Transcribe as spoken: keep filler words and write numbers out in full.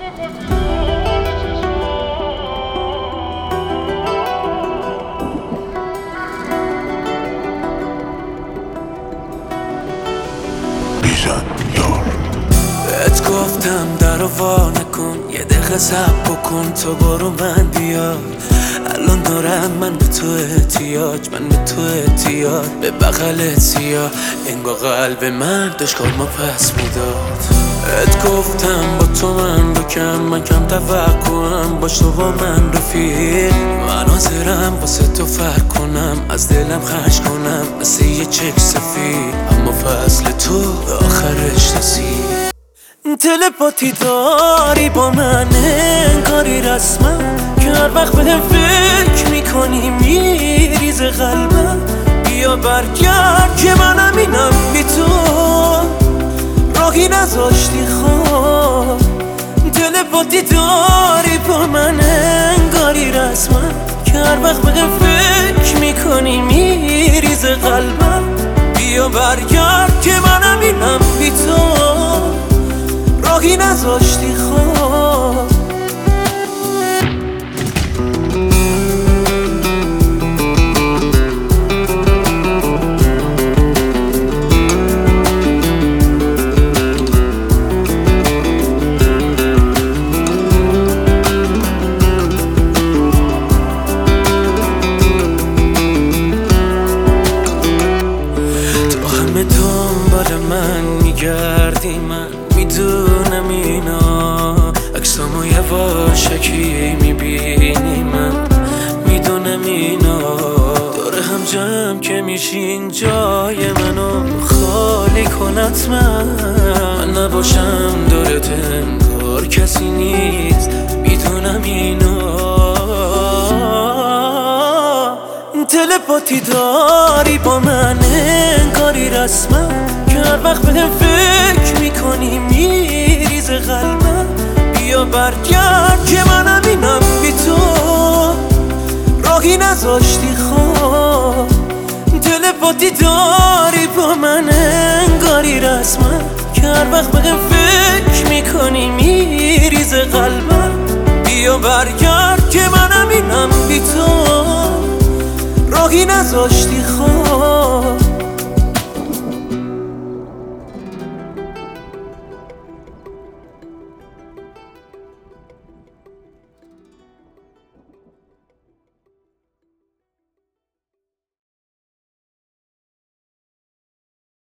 بهت گفتم درو وا نکن، یه دقیقه صبر بکن، تو برو من بیا. الان دارم من به تو احتیاج، من به تو احتیاج، به بغلت سیاه انگار قلب من داشت کارما پس میداد. بهت گفتم با تو من رو کم، من کم توقعم، باش تو با من رفیق. من حاضرم واسه تو فرق کنم، از دلم خرج کنم مثل یه چک سفید، اما فصل تو به آخرش رسید. تلپاتی داری با من انگاری رسمم، که هر وقت به فکر میکنی میریز قلبم. بیا برگرد که منم اینم بی تو، راهی نذاشتی خواب. تلپاتی داری با من انگاری رسمم، که هر وقت به فکر میکنی میریز قلبم. بیا برگرد که منم اینم بی تو، راهی نذاشتی خواب. تو همه دنبال من میگردی، من میدونم اینا، عکسامو یواشکی میبینی، من میدونم اینا. دور هم جمع که میشین جای منو خالی کنت، من من نباشم دورت انگار کسی نیست، میدونم اینا. تلپاتی داری با من انگاری رسمم، که هر وقت به فکر میکنی میریز قلبم. بیا برگرد که منم اینم بی تو، راهی نذاشتی خواب. تلپاتی داری با من انگاری رسمم، که هر وقت به فکر میکنی میریز قلبم. بیا برگرد که منم اینم بی تو، راهی نذاشتی خواب.